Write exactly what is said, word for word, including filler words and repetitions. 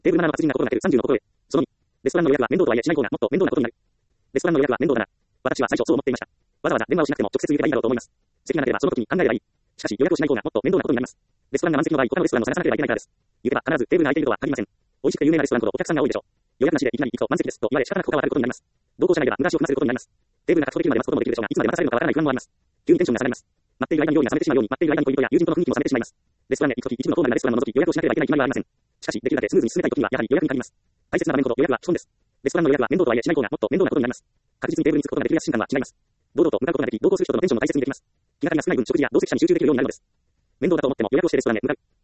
テーブルななのは活字になことがなけるさんじゅうのところへ。そのに、レストランの予約は面倒とはいえしない方がもっと面倒なことになる。レストランの予約は面倒だな。私は最初そう思っていました。わざわざ電話をしなくても直接言えばいいだろうと思います。席がなければその時に考えればいい。しかし予約をしない方がもっと面倒なことになります。レストランが満席の場合、他のレストランを探さなければいけないからです。言えば必ずテーブルが空いているとは限りません。美味しくて有名なレストランほどお客さんが多いでしょう。予約なしでいきなり行くと満席ですと言われ仕方なく他は当たることになります。同行者がいれば無駄足を踏ませることになります。テーブルが確保できるまで待つこともできるでしょうが、いつまで待たされるのかわからない不安もあります。急にテンションが下がります。待っている間に料理が冷めてしまうように、待っている間に恋人や友人との雰囲気も冷めてしまいます。レストランへ行くとき、一部のフォーマルなレストランを除き予約をしなければいけない決まりはありません。しかし、できるだけスムーズに進めたいときには、やはり予約に限ります。大切な場面ほど予約は基本です。レストランの予約は面倒とはいえしない方がもっと面倒なことになります。確実にテーブルに着くことができる安心感は違います。堂々と向かうことができ、同行する人とのテンションも大切にできます。気がかりが少ない分、食事や同席者に集中できるようになるのです。面倒だと思っても予約をしてレストランへ向かう。